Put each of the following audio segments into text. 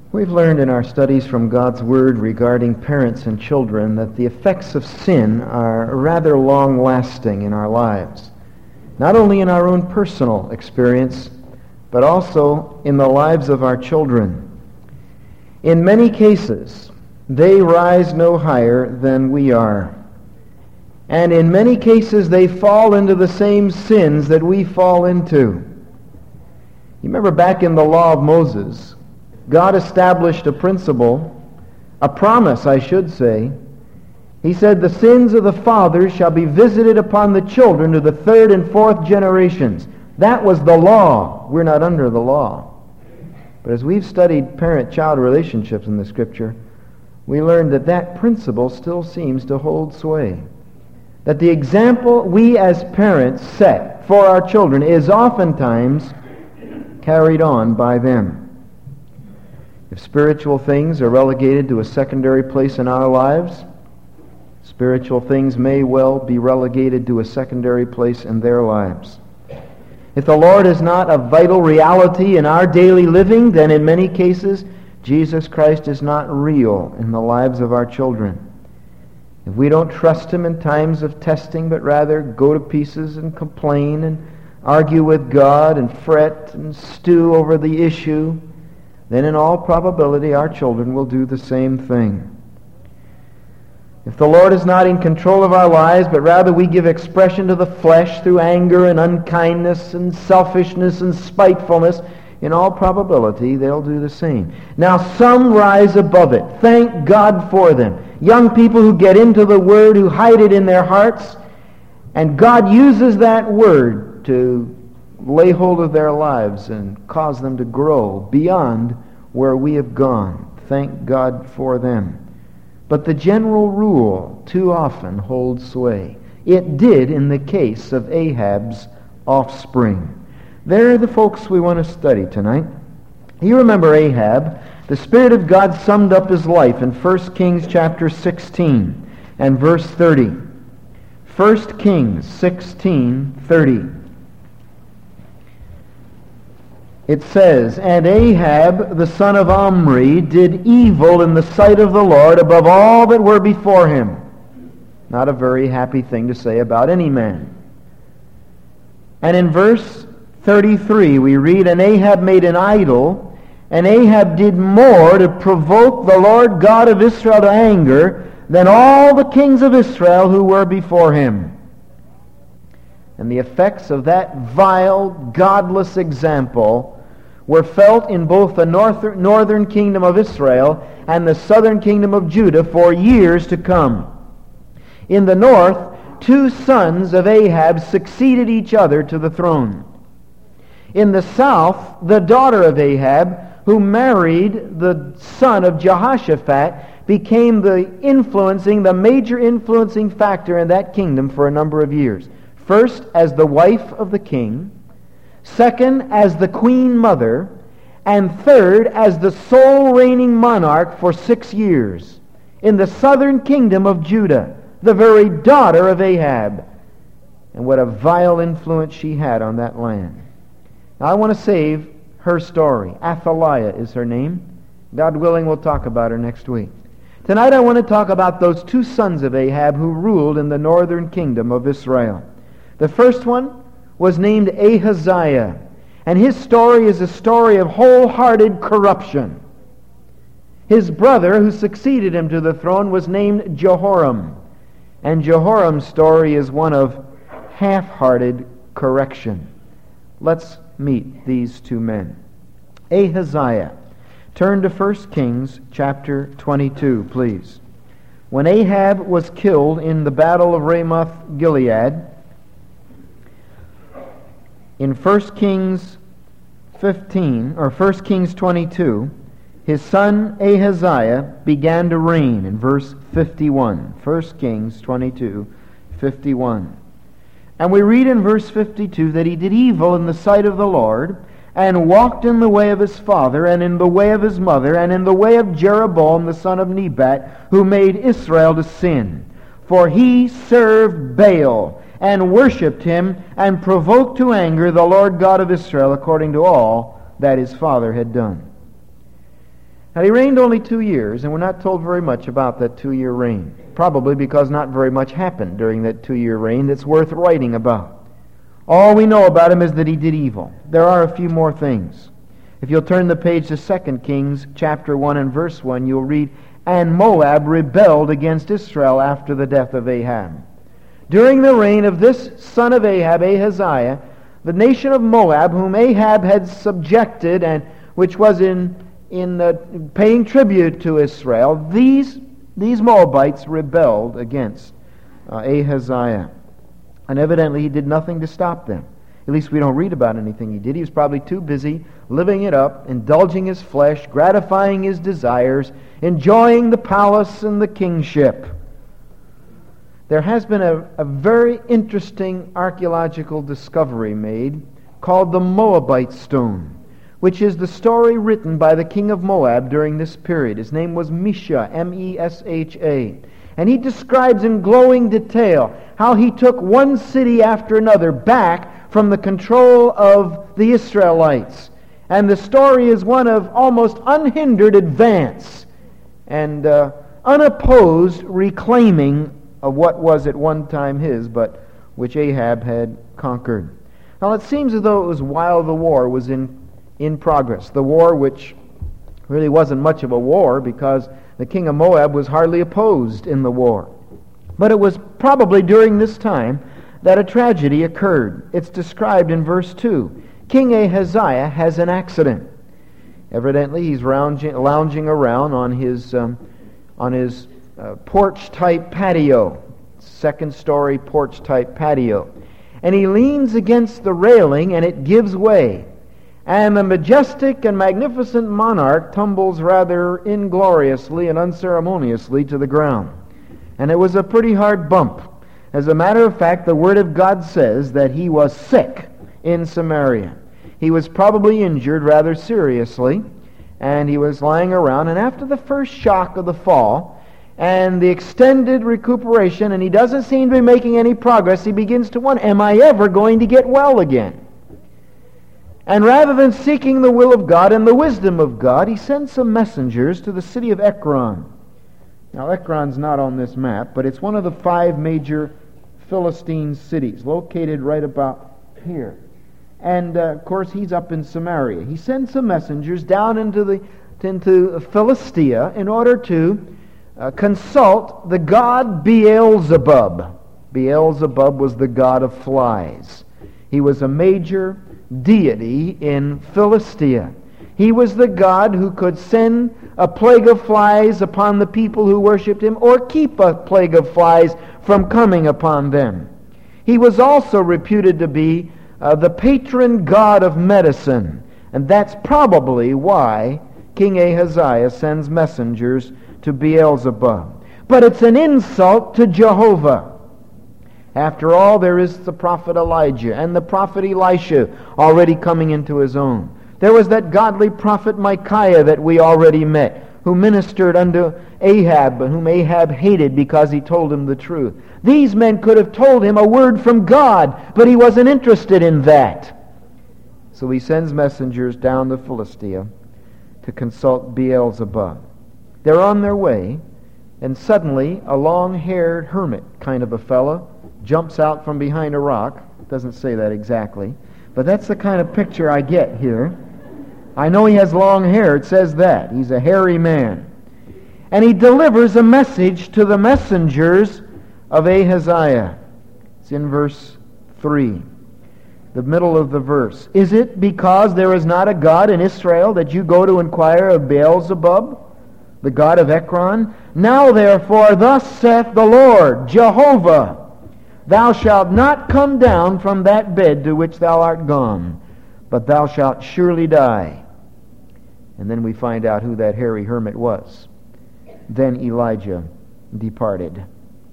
We've learned in our studies from God's Word regarding parents and children that the effects of sin are rather long-lasting in our lives, not only in our own personal experience, but also in the lives of our children. In many cases, they rise no higher than we are. And in many cases, they fall into the same sins that we fall into. You remember back in the law of Moses, God established a principle, a promise, I should say. He said, the sins of the fathers shall be visited upon the children to the third and fourth generations. That was the law. We're not under the law. But as we've studied parent-child relationships in the Scripture, we learned that that principle still seems to hold sway. That the example we as parents set for our children is oftentimes carried on by them. If spiritual things are relegated to a secondary place in our lives, spiritual things may well be relegated to a secondary place in their lives. If the Lord is not a vital reality in our daily living, then in many cases, Jesus Christ is not real in the lives of our children. If we don't trust Him in times of testing, but rather go to pieces and complain and argue with God and fret and stew over the issue, then in all probability our children will do the same thing. If the Lord is not in control of our lives, but rather we give expression to the flesh through anger and unkindness and selfishness and spitefulness, in all probability they'll do the same. Now some rise above it. Thank God for them. Young people who get into the Word, who hide it in their hearts, and God uses that Word to lay hold of their lives and cause them to grow beyond where we have gone. Thank God for them. But the general rule too often holds sway. It did in the case of Ahab's offspring. They're the folks we want to study tonight. You remember Ahab. The Spirit of God summed up his life in 1 Kings chapter 16 and verse 30. 1 Kings 16:30. It says, And Ahab the son of Omri did evil in the sight of the Lord above all that were before him. Not a very happy thing to say about any man. And in verse 33 we read, And Ahab made an idol, and Ahab did more to provoke the Lord God of Israel to anger than all the kings of Israel who were before him. And the effects of that vile, godless example were felt in both the northern kingdom of Israel and the southern kingdom of Judah for years to come. In the north, two sons of Ahab succeeded each other to the throne. In the south, the daughter of Ahab, who married the son of Jehoshaphat, became the major influencing factor in that kingdom for a number of years. First, as the wife of the king. Second, as the queen mother. And third, as the sole reigning monarch for 6 years in the southern kingdom of Judah, the very daughter of Ahab. And what a vile influence she had on that land. Now I want to save her story. Athaliah is her name. God willing, we'll talk about her next week. Tonight I want to talk about those two sons of Ahab who ruled in the northern kingdom of Israel. The first one was named Ahaziah, and his story is a story of wholehearted corruption. His brother, who succeeded him to the throne, was named Jehoram, and Jehoram's story is one of half-hearted correction. Let's meet these two men. Ahaziah. Turn to 1 Kings chapter 22, please. When Ahab was killed in the battle of Ramoth Gilead, in 1 Kings 15, or 1 Kings 22, his son Ahaziah began to reign in verse 51. 1 Kings 22:51. And we read in verse 52 that he did evil in the sight of the Lord, and walked in the way of his father, and in the way of his mother, and in the way of Jeroboam the son of Nebat, who made Israel to sin. For he served Baal, and worshipped him, and provoked to anger the Lord God of Israel, according to all that his father had done. Now, he reigned only 2 years, and we're not told very much about that 2-year reign, probably because not very much happened during that 2-year reign that's worth writing about. All we know about him is that he did evil. There are a few more things. If you'll turn the page to 2 Kings chapter 1 and verse 1, you'll read, "And Moab rebelled against Israel after the death of Ahab." During the reign of this son of Ahab, Ahaziah, the nation of Moab, whom Ahab had subjected, and which was in paying tribute to Israel, these Moabites rebelled against Ahaziah. And evidently he did nothing to stop them. At least we don't read about anything he did. He was probably too busy living it up, indulging his flesh, gratifying his desires, enjoying the palace and the kingship. There has been a very interesting archaeological discovery made called the Moabite Stone, which is the story written by the king of Moab during this period. His name was Mesha, M-E-S-H-A. And he describes in glowing detail how he took one city after another back from the control of the Israelites. And the story is one of almost unhindered advance and unopposed reclaiming of what was at one time his, but which Ahab had conquered. Now it seems as though it was while the war was in progress. The war which really wasn't much of a war because the king of Moab was hardly opposed in the war. But it was probably during this time that a tragedy occurred. It's described in verse 2. King Ahaziah has an accident. Evidently he's lounging around on his porch-type patio, second-story porch-type patio. And he leans against the railing and it gives way. And the majestic and magnificent monarch tumbles rather ingloriously and unceremoniously to the ground. And it was a pretty hard bump. As a matter of fact, the Word of God says that he was sick in Samaria. He was probably injured rather seriously, and he was lying around. And after the first shock of the fall and the extended recuperation, and he doesn't seem to be making any progress, he begins to wonder, am I ever going to get well again? And rather than seeking the will of God and the wisdom of God, he sends some messengers to the city of Ekron. Now, Ekron's not on this map, but it's one of the 5 major Philistine cities, located right about here. And, of course, he's up in Samaria. He sends some messengers down into Philistia in order to consult the god Beelzebub. Beelzebub was the god of flies. He was a major deity in Philistia. He was the god who could send a plague of flies upon the people who worshipped him, or keep a plague of flies from coming upon them. He was also reputed to be the patron god of medicine, and that's probably why King Ahaziah sends messengers to Beelzebub. But it's an insult to Jehovah. After all, there is the prophet Elijah and the prophet Elisha already coming into his own. There was that godly prophet Micaiah that we already met, who ministered unto Ahab, whom Ahab hated because he told him the truth. These men could have told him a word from God, but he wasn't interested in that. So he sends messengers down to Philistia to consult Beelzebub. They're on their way, and suddenly a long-haired hermit kind of a fellow jumps out from behind a rock. Doesn't say that exactly, but that's the kind of picture I get here. I know he has long hair. It says that. He's a hairy man. And he delivers a message to the messengers of Ahaziah. It's in verse 3, the middle of the verse. Is it because there is not a God in Israel that you go to inquire of Beelzebub, the god of Ekron? Now therefore, thus saith the Lord, Jehovah, thou shalt not come down from that bed to which thou art gone, but thou shalt surely die. And then we find out who that hairy hermit was. Then Elijah departed.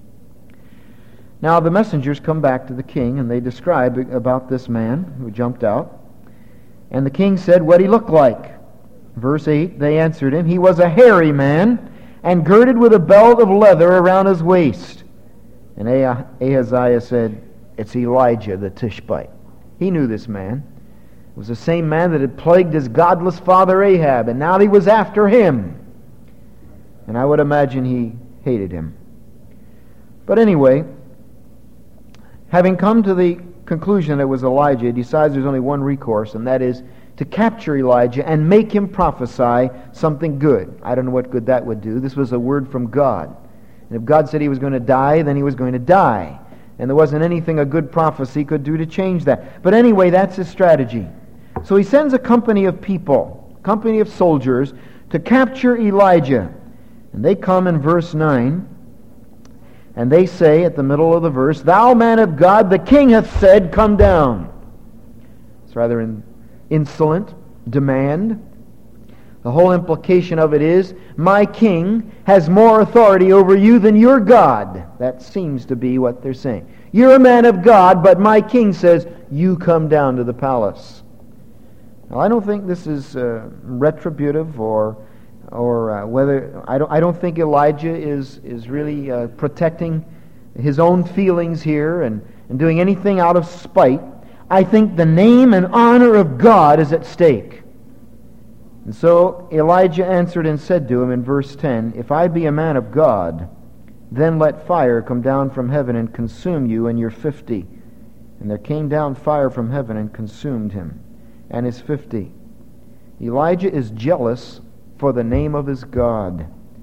Now the messengers come back to the king, and they describe about this man who jumped out. And the king said what he looked like. Verse 8, they answered him, he was a hairy man, and girded with a belt of leather around his waist. And Ahaziah said, it's Elijah the Tishbite. He knew this man. was the same man that had plagued his godless father Ahab, and now he was after him. And I would imagine he hated him. But anyway, having come to the conclusion that it was Elijah, he decides there's only one recourse, and that is to capture Elijah and make him prophesy something good. I don't know what good that would do. This was a word from God. And if God said he was going to die, then he was going to die. And there wasn't anything a good prophecy could do to change that. But anyway, that's his strategy. So he sends a company of people, a company of soldiers, to capture Elijah. And they come in verse 9, and they say at the middle of the verse, "Thou man of God, the king hath said, come down." It's rather an insolent demand. The whole implication of it is, my king has more authority over you than your God. That seems to be what they're saying. You're a man of God, but my king says, you come down to the palace. Now, I don't think this is retributive or whether I don't think Elijah is really protecting his own feelings here and doing anything out of spite. I think the name and honor of God is at stake. And so Elijah answered and said to him in verse 10, "If I be a man of God, then let fire come down from heaven and consume you and your 50. And there came down fire from heaven and consumed him and his 50. Elijah is jealous for the name of his God.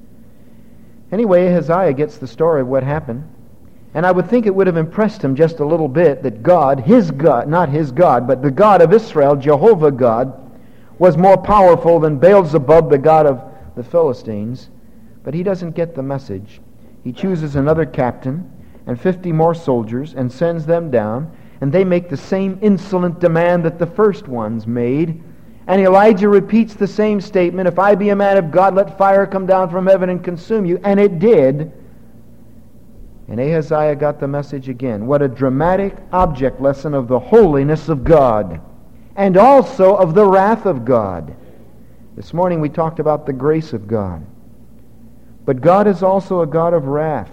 Anyway, Ahaziah gets the story of what happened. And I would think it would have impressed him just a little bit that God, his God, not his God, but the God of Israel, Jehovah God, was more powerful than Beelzebub, the god of the Philistines. But he doesn't get the message. He chooses another captain and 50 more soldiers and sends them down, and they make the same insolent demand that the first ones made. And Elijah repeats the same statement, "If I be a man of God, let fire come down from heaven and consume you." And it did. And Ahaziah got the message again. What a dramatic object lesson of the holiness of God and also of the wrath of God. This morning we talked about the grace of God. But God is also a God of wrath.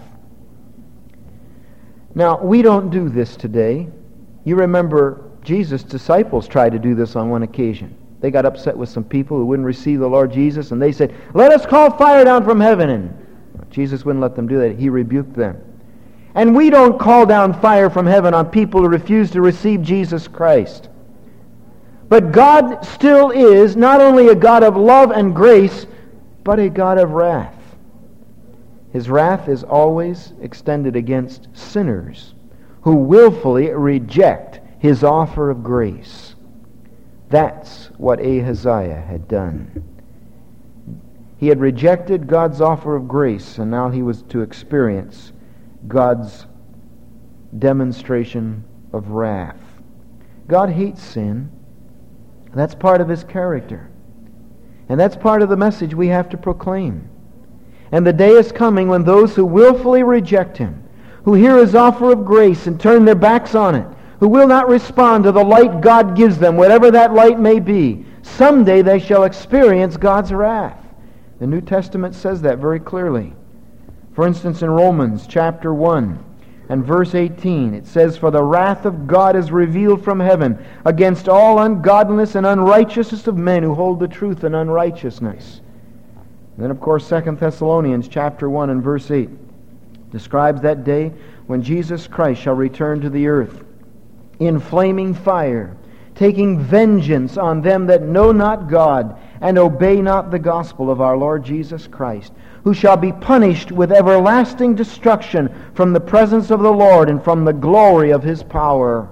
Now, we don't do this today. You remember Jesus' disciples tried to do this on one occasion. They got upset with some people who wouldn't receive the Lord Jesus, and they said, "Let us call fire down from heaven." And Jesus wouldn't let them do that. He rebuked them. And we don't call down fire from heaven on people who refuse to receive Jesus Christ. But God still is not only a God of love and grace, but a God of wrath. His wrath is always extended against sinners who willfully reject His offer of grace. That's what Ahaziah had done. He had rejected God's offer of grace, and now he was to experience God's demonstration of wrath. God hates sin. That's part of His character. And that's part of the message we have to proclaim. And the day is coming when those who willfully reject Him, who hear His offer of grace and turn their backs on it, who will not respond to the light God gives them, whatever that light may be, someday they shall experience God's wrath. The New Testament says that very clearly. For instance, in Romans chapter 1 and verse 18, it says, "For the wrath of God is revealed from heaven against all ungodliness and unrighteousness of men who hold the truth in unrighteousness." And then, of course, 2 Thessalonians chapter 1 and verse 8 describes that day when Jesus Christ shall return to the earth in flaming fire, taking vengeance on them that know not God and obey not the gospel of our Lord Jesus Christ, who shall be punished with everlasting destruction from the presence of the Lord and from the glory of His power.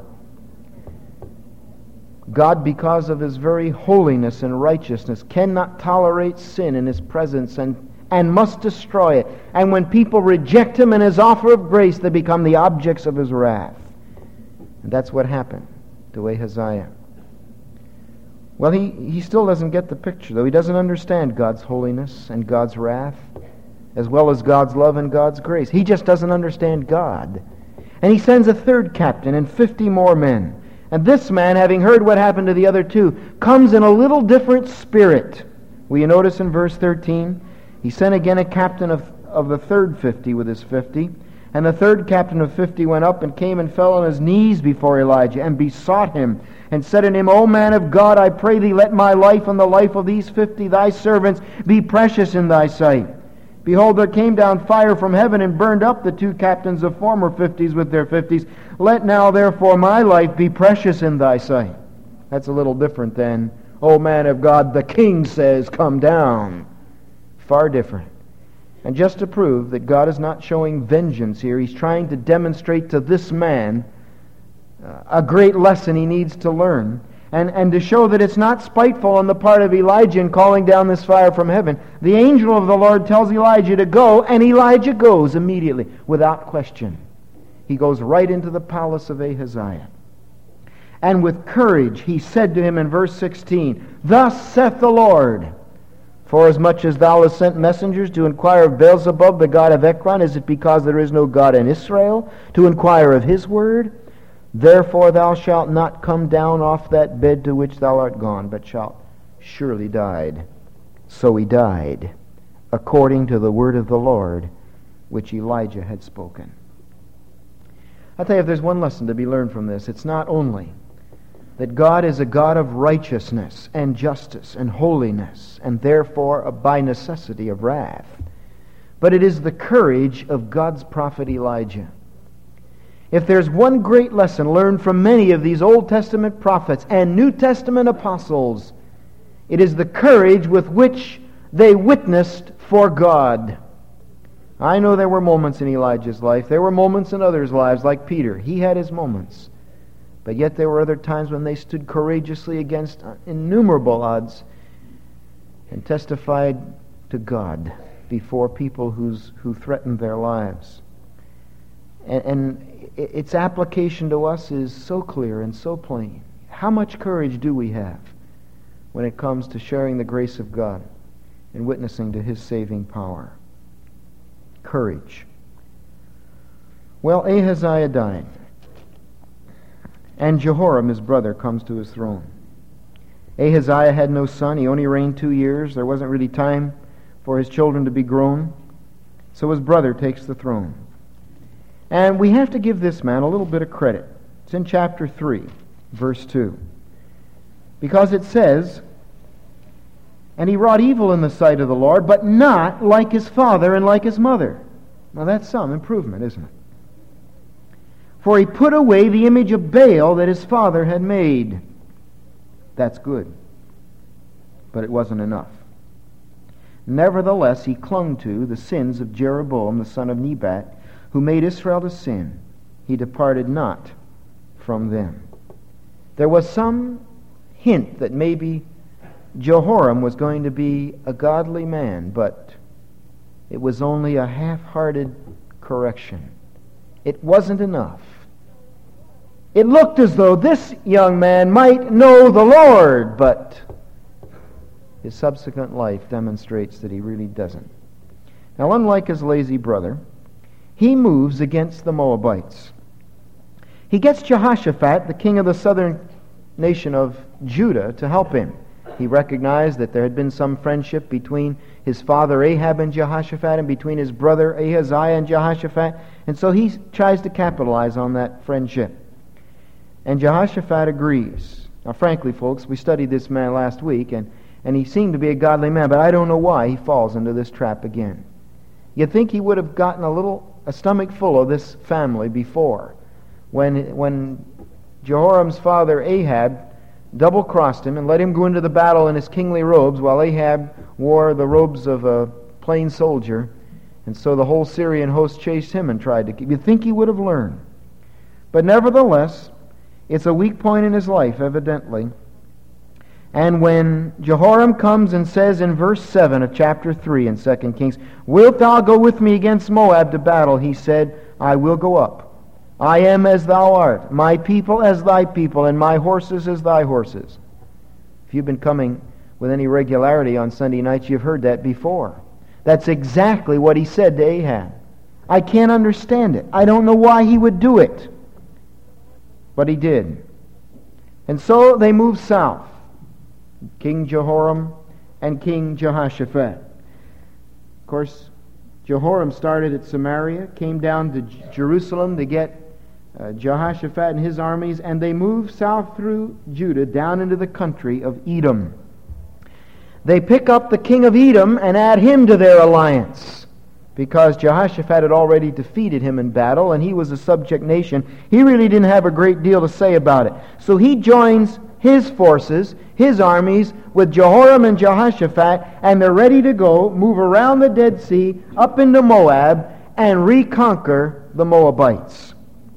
God, because of His very holiness and righteousness, cannot tolerate sin in His presence and must destroy it. And when people reject Him and His offer of grace, they become the objects of His wrath. And that's what happened to Ahaziah. Well, he still doesn't get the picture, though. He doesn't understand God's holiness and God's wrath, as well as God's love and God's grace. He just doesn't understand God. And he sends a third captain and 50 more men. And this man, having heard what happened to the other two, comes in a little different spirit. Will you notice in verse 13? He sent again a captain of the third 50 with his 50. And the third captain of 50 went up and came and fell on his knees before Elijah and besought him and said unto him, O man of God, I pray thee, let my life and the life of these 50 thy servants be precious in thy sight. Behold, there came down fire from heaven and burned up the 2 captains of former 50s with their 50s. Let now therefore my life be precious in thy sight. That's a little different than, O man of God, the king says, come down. Far different. And just to prove that God is not showing vengeance here, he's trying to demonstrate to this man a great lesson he needs to learn. And to show that it's not spiteful on the part of Elijah in calling down this fire from heaven. The angel of the Lord tells Elijah to go, and Elijah goes immediately, without question. He goes right into the palace of Ahaziah. And with courage he said to him in verse 16, Thus saith the Lord, Forasmuch as thou hast sent messengers to inquire of Beelzebub, the god of Ekron, is it because there is no God in Israel, to inquire of his word? Therefore thou shalt not come down off that bed to which thou art gone, but shalt surely die. So he died, according to the word of the Lord, which Elijah had spoken. I'll tell you, if there's one lesson to be learned from this, it's not only that God is a God of righteousness and justice and holiness, and therefore by necessity of wrath, but it is the courage of God's prophet Elijah. If there's one great lesson learned from many of these Old Testament prophets and New Testament apostles, it is the courage with which they witnessed for God. I know there were moments in Elijah's life. There were moments in others' lives, like Peter. He had his moments. But yet there were other times when they stood courageously against innumerable odds and testified to God before people who threatened their lives. And its application to us is so clear and so plain. How much courage do we have when it comes to sharing the grace of God and witnessing to His saving power? Courage. Well, Ahaziah died, and Jehoram, his brother, comes to his throne. Ahaziah had no son. He only reigned 2 years. There wasn't really time for his children to be grown. So his brother takes the throne. And we have to give this man a little bit of credit. It's in chapter 3, verse 2. Because it says, And he wrought evil in the sight of the Lord, but not like his father and like his mother. Now that's some improvement, isn't it? For he put away the image of Baal that his father had made. That's good. But it wasn't enough. Nevertheless, he clung to the sins of Jeroboam, the son of Nebat, who made Israel to sin. He departed not from them. There was some hint that maybe Jehoram was going to be a godly man, but it was only a half-hearted correction. It wasn't enough. It looked as though this young man might know the Lord, but his subsequent life demonstrates that he really doesn't. Now, unlike his lazy brother, he moves against the Moabites. He gets Jehoshaphat, the king of the southern nation of Judah, to help him. He recognized that there had been some friendship between his father Ahab and Jehoshaphat and between his brother Ahaziah and Jehoshaphat, and so he tries to capitalize on that friendship. And Jehoshaphat agrees. Now, frankly, folks, we studied this man last week, and he seemed to be a godly man, but I don't know why he falls into this trap again. You'd think he would have gotten a stomach full of this family before, when Jehoram's father Ahab double-crossed him and let him go into the battle in his kingly robes while Ahab wore the robes of a plain soldier, and so the whole Syrian host chased him and tried to keep. You'd think he would have learned. But nevertheless, it's a weak point in his life, evidently. And when Jehoram comes and says in verse 7 of chapter 3 in 2 Kings, Wilt thou go with me against Moab to battle? He said, I will go up. I am as thou art, my people as thy people, and my horses as thy horses. If you've been coming with any regularity on Sunday nights, you've heard that before. That's exactly what he said to Ahab. I can't understand it. I don't know why he would do it. But he did. And so they moved south. King Jehoram and King Jehoshaphat. Of course, Jehoram started at Samaria, came down to Jerusalem to get Jehoshaphat and his armies, and they moved south through Judah down into the country of Edom. They pick up the king of Edom and add him to their alliance, because Jehoshaphat had already defeated him in battle, and he was a subject nation. He really didn't have a great deal to say about it. So he joins his forces, his armies, with Jehoram and Jehoshaphat, and they're ready to go, move around the Dead Sea, up into Moab, and reconquer the Moabites.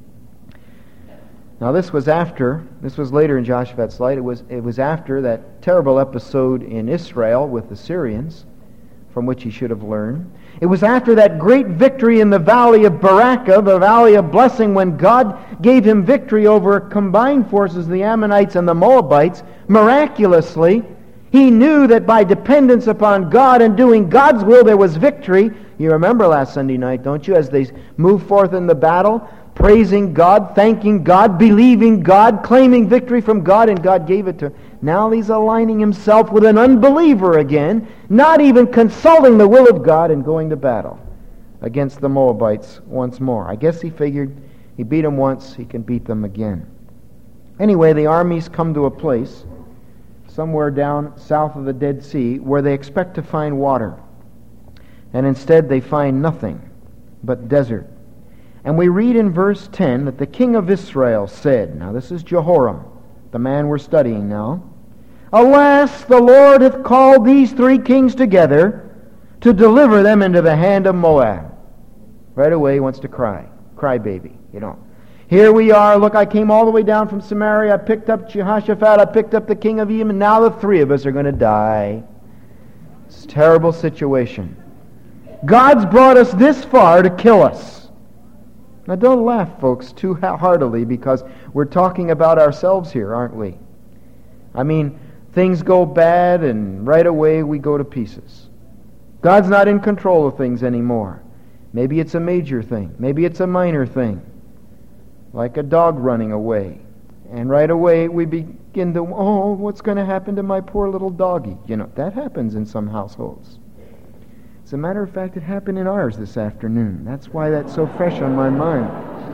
Now this was later in Jehoshaphat's life. It was after that terrible episode in Israel with the Syrians, from which he should have learned. It was after that great victory in the valley of Barakah, the valley of blessing, when God gave him victory over combined forces, the Ammonites and the Moabites, miraculously. He knew that by dependence upon God and doing God's will, there was victory. You remember last Sunday night, don't you, as they moved forth in the battle, praising God, thanking God, believing God, claiming victory from God, and God gave it to him. Now he's aligning himself with an unbeliever again, not even consulting the will of God and going to battle against the Moabites once more. I guess he figured he beat them once, he can beat them again. Anyway, the armies come to a place somewhere down south of the Dead Sea where they expect to find water. And instead they find nothing but desert. And we read in verse 10 that the king of Israel said, now this is Jehoram, the man we're studying now, Alas, the Lord hath called these three kings together to deliver them into the hand of Moab. Right away he wants to cry. Cry baby, you know. Here we are, look, I came all the way down from Samaria, I picked up Jehoshaphat, I picked up the king of Edom, and now the three of us are going to die. It's a terrible situation. God's brought us this far to kill us. Now don't laugh, folks, too heartily, because we're talking about ourselves here, aren't we? I mean, things go bad and right away we go to pieces. God's not in control of things anymore. Maybe it's a major thing. Maybe it's a minor thing. Like a dog running away. And right away we begin to, oh, what's going to happen to my poor little doggy? You know, that happens in some households. As a matter of fact, it happened in ours this afternoon. That's why that's so fresh on my mind.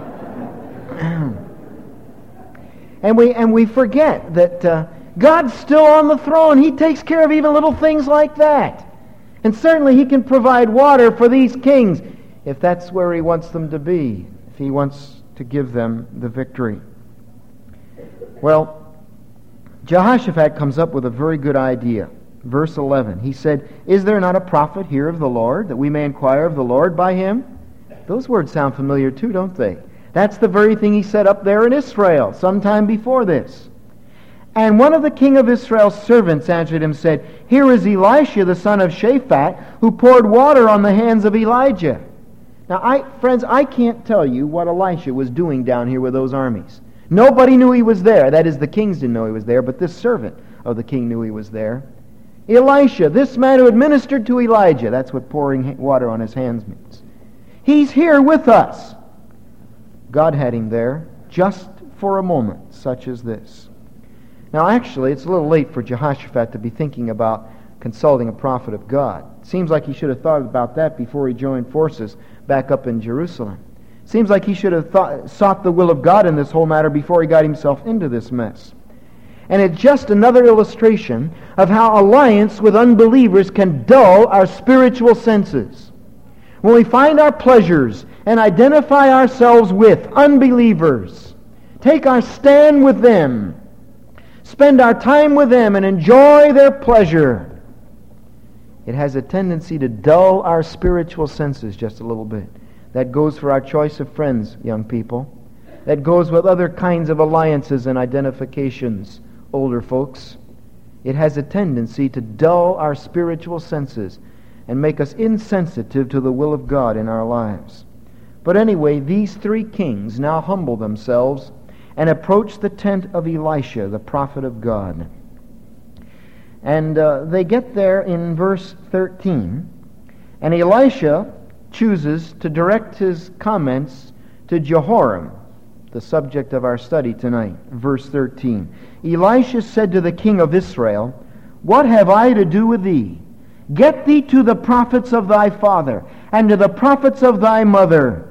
And we forget that God's still on the throne. He takes care of even little things like that. And certainly He can provide water for these kings if that's where He wants them to be, if He wants to give them the victory. Well, Jehoshaphat comes up with a very good idea. Verse 11, he said, Is there not a prophet here of the Lord, that we may inquire of the Lord by him? Those words sound familiar too, don't they? That's the very thing he said up there in Israel, sometime before this. And one of the king of Israel's servants answered him, said, Here is Elisha, the son of Shaphat, who poured water on the hands of Elijah. Now, friends, I can't tell you what Elisha was doing down here with those armies. Nobody knew he was there. That is, the kings didn't know he was there, but this servant of the king knew he was there. Elisha, this man who administered to Elijah, that's what pouring water on his hands means. He's here with us. God had him there just for a moment such as this. Now actually, it's a little late for Jehoshaphat to be thinking about consulting a prophet of God. It seems like he should have thought about that before he joined forces back up in Jerusalem. It seems like he should have sought the will of God in this whole matter before he got himself into this mess. And it's just another illustration of how alliance with unbelievers can dull our spiritual senses. When we find our pleasures and identify ourselves with unbelievers, take our stand with them, spend our time with them, and enjoy their pleasure, it has a tendency to dull our spiritual senses just a little bit. That goes for our choice of friends, young people. That goes with other kinds of alliances and identifications, older folks. It has a tendency to dull our spiritual senses and make us insensitive to the will of God in our lives. But anyway, these three kings now humble themselves and approach the tent of Elisha, the prophet of God. And they get there in verse 13, and Elisha chooses to direct his comments to Jehoram, the subject of our study tonight. Verse 13. Elisha said to the king of Israel, What have I to do with thee? Get thee to the prophets of thy father. and to the prophets of thy mother.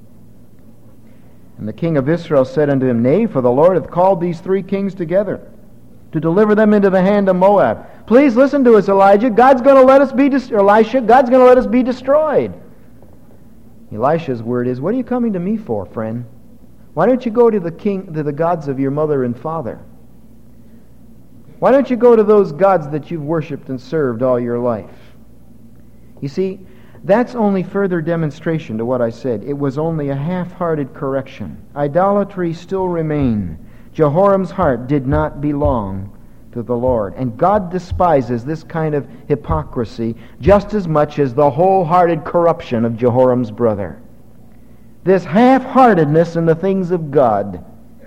And the king of Israel said unto him, Nay, for the Lord hath called these 3 kings together, to deliver them into the hand of Moab. Please listen to us, Elijah. God's going to let us be Elisha, God's going to let us be destroyed. Elisha's word is, what are you coming to me for, friend? Why don't you go to the gods of your mother and father? Why don't you go to those gods that you've worshipped and served all your life? You see, that's only further demonstration to what I said. It was only a half-hearted correction. Idolatry still remained. Jehoram's heart did not belong to the Lord. And God despises this kind of hypocrisy just as much as the wholehearted corruption of Jehoram's brother. This half-heartedness in the things of God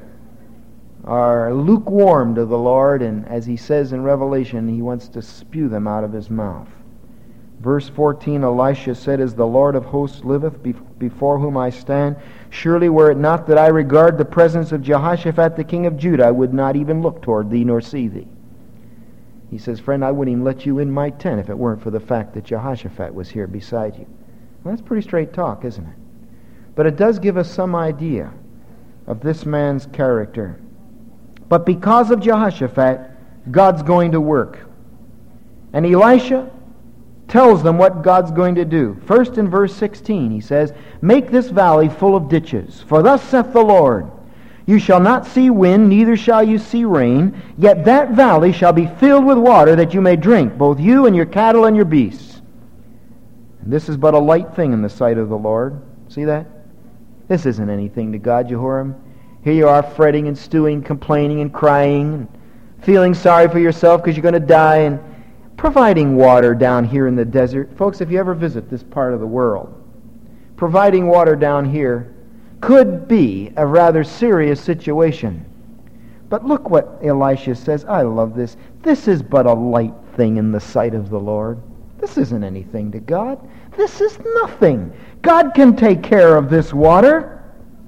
are lukewarm to the Lord, and as he says in Revelation, he wants to spew them out of his mouth. Verse 14, Elisha said, As the Lord of hosts liveth, before whom I stand, surely were it not that I regard the presence of Jehoshaphat the king of Judah, I would not even look toward thee nor see thee. He says, friend, I wouldn't even let you in my tent if it weren't for the fact that Jehoshaphat was here beside you. Well, that's pretty straight talk, isn't it? But it does give us some idea of this man's character. But because of Jehoshaphat, God's going to work. And Elisha tells them what God's going to do. First in verse 16 he says, Make this valley full of ditches, for thus saith the Lord, You shall not see wind, neither shall you see rain, yet that valley shall be filled with water, that you may drink, both you and your cattle and your beasts. And this is but a light thing in the sight of the Lord. See that? This isn't anything to God, Jehoram. Here you are fretting and stewing, complaining and crying, and feeling sorry for yourself because you're going to die, and providing water down here in the desert. Folks, if you ever visit this part of the world, providing water down here could be a rather serious situation. But look what Elisha says. I love this. This is but a light thing in the sight of the Lord. This isn't anything to God. This is nothing. God can take care of this water.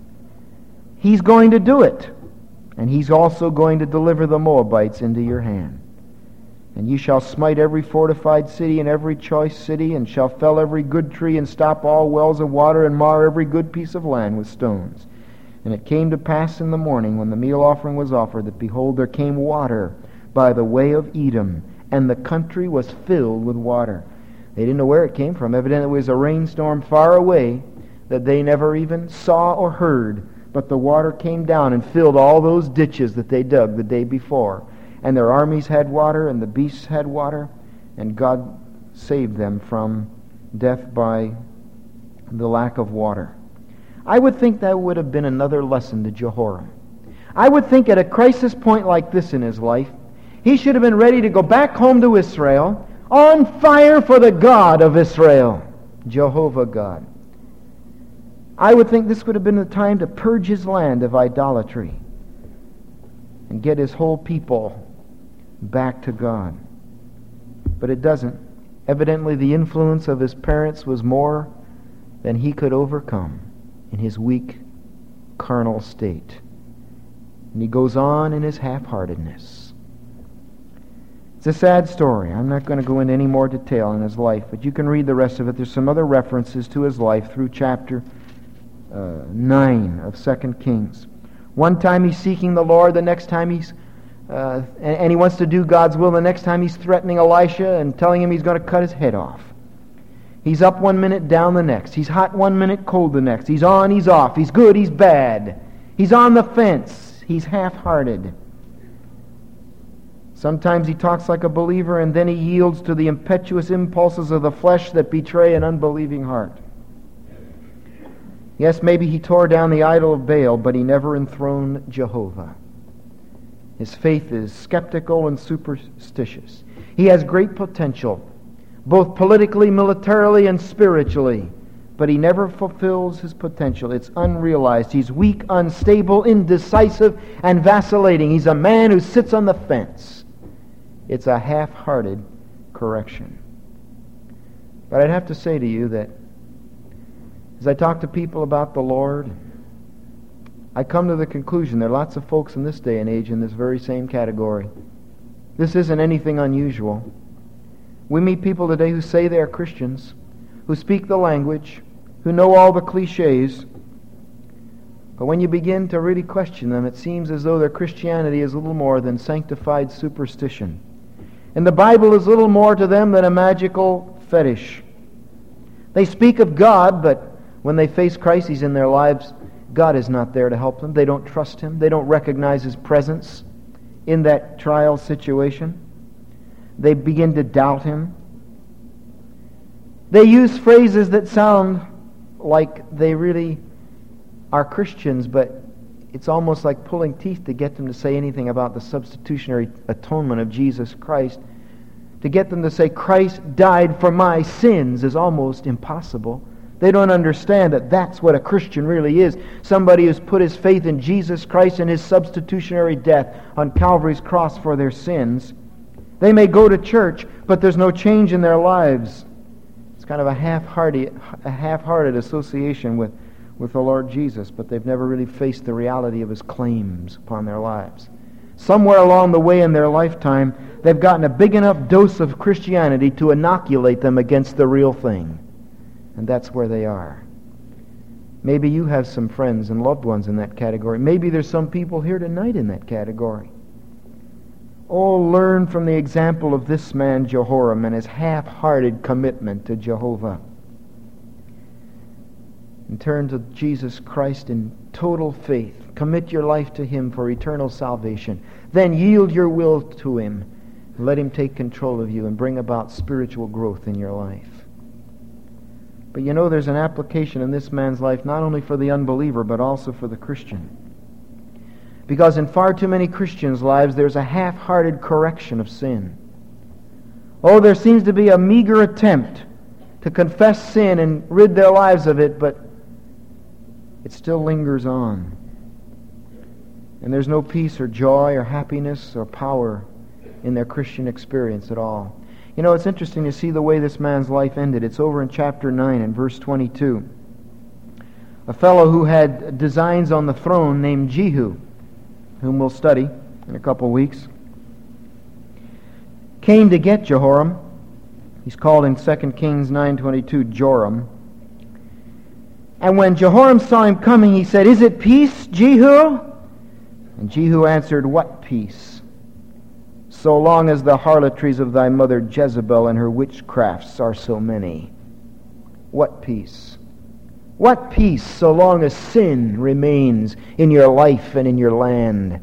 He's going to do it. And he's also going to deliver the Moabites into your hand. And you shall smite every fortified city and every choice city, and shall fell every good tree, and stop all wells of water, and mar every good piece of land with stones. And it came to pass in the morning, when the meal offering was offered, that behold, there came water by the way of Edom, and the country was filled with water. They didn't know where it came from. Evidently it was a rainstorm far away that they never even saw or heard. But the water came down and filled all those ditches that they dug the day before. And their armies had water, and the beasts had water, and God saved them from death by the lack of water. I would think that would have been another lesson to Jehoram. I would think at a crisis point like this in his life, he should have been ready to go back home to Israel, on fire for the God of Israel, Jehovah God. I would think this would have been the time to purge his land of idolatry and get his whole people back to God. But it doesn't. Evidently the influence of his parents was more than he could overcome in his weak, carnal state. And he goes on in his half-heartedness. It's a sad story. I'm not going to go into any more detail in his life, but you can read the rest of it. There's some other references to his life through chapter 9 of 2 Kings. One time he's seeking the Lord, the next time he's and he wants to do God's will. The next time he's threatening Elisha and telling him he's going to cut his head off. He's up one minute, down the next. He's hot one minute, cold the next. He's on, he's off. He's good, he's bad. He's on the fence. He's half-hearted. Sometimes he talks like a believer, and then he yields to the impetuous impulses of the flesh that betray an unbelieving heart. Yes, maybe he tore down the idol of Baal, but he never enthroned Jehovah. His faith is skeptical and superstitious. He has great potential, both politically, militarily, and spiritually, but he never fulfills his potential. It's unrealized. He's weak, unstable, indecisive, and vacillating. He's a man who sits on the fence. It's a half-hearted correction. But I'd have to say to you that as I talk to people about the Lord, I come to the conclusion there are lots of folks in this day and age in this very same category. This isn't anything unusual. We meet people today who say they are Christians, who speak the language, who know all the cliches. But when you begin to really question them, it seems as though their Christianity is little more than sanctified superstition. And the Bible is little more to them than a magical fetish. They speak of God, but when they face crises in their lives, God is not there to help them. They don't trust Him. They don't recognize His presence in that trial situation. They begin to doubt Him. They use phrases that sound like they really are Christians, but it's almost like pulling teeth to get them to say anything about the substitutionary atonement of Jesus Christ. To get them to say, Christ died for my sins, is almost impossible. They don't understand that that's what a Christian really is. Somebody who's put his faith in Jesus Christ and His substitutionary death on Calvary's cross for their sins. They may go to church, but there's no change in their lives. It's kind of a half-hearted association with the Lord Jesus, but they've never really faced the reality of His claims upon their lives. Somewhere along the way in their lifetime, they've gotten a big enough dose of Christianity to inoculate them against the real thing. And that's where they are. Maybe you have some friends and loved ones in that category. Maybe there's some people here tonight in that category. Oh, learn from the example of this man Jehoram and his half-hearted commitment to Jehovah. And turn to Jesus Christ in total faith. Commit your life to Him for eternal salvation. Then yield your will to Him. Let Him take control of you and bring about spiritual growth in your life. But you know, there's an application in this man's life not only for the unbeliever, but also for the Christian. Because in far too many Christians' lives, there's a half-hearted correction of sin. Oh, there seems to be a meager attempt to confess sin and rid their lives of it, but it still lingers on. And there's no peace or joy or happiness or power in their Christian experience at all. You know, it's interesting to see the way this man's life ended. It's over in chapter 9 and verse 22. A fellow who had designs on the throne named Jehu, whom we'll study in a couple weeks, came to get Jehoram. He's called in 2 Kings 9:22 Joram. And when Jehoram saw him coming, he said, "Is it peace, Jehu?" And Jehu answered, "What peace? So long as the harlotries of thy mother Jezebel and her witchcrafts are so many." What peace? What peace so long as sin remains in your life and in your land?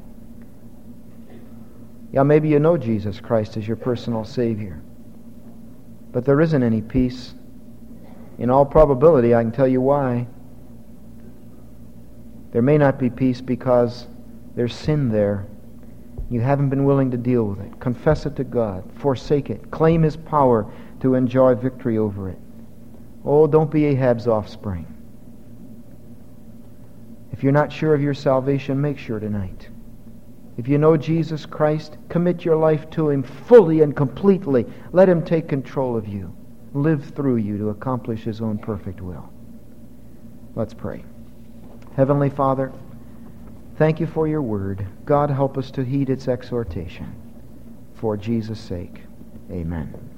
Yeah, maybe you know Jesus Christ as your personal Savior. But there isn't any peace. In all probability, I can tell you why. There may not be peace because there's sin there. You haven't been willing to deal with it. Confess it to God. Forsake it. Claim His power to enjoy victory over it. Oh, don't be Ahab's offspring. If you're not sure of your salvation, make sure tonight. If you know Jesus Christ, commit your life to Him fully and completely. Let Him take control of you. Live through you to accomplish His own perfect will. Let's pray. Heavenly Father, thank You for Your word. God, help us to heed its exhortation. For Jesus' sake, amen.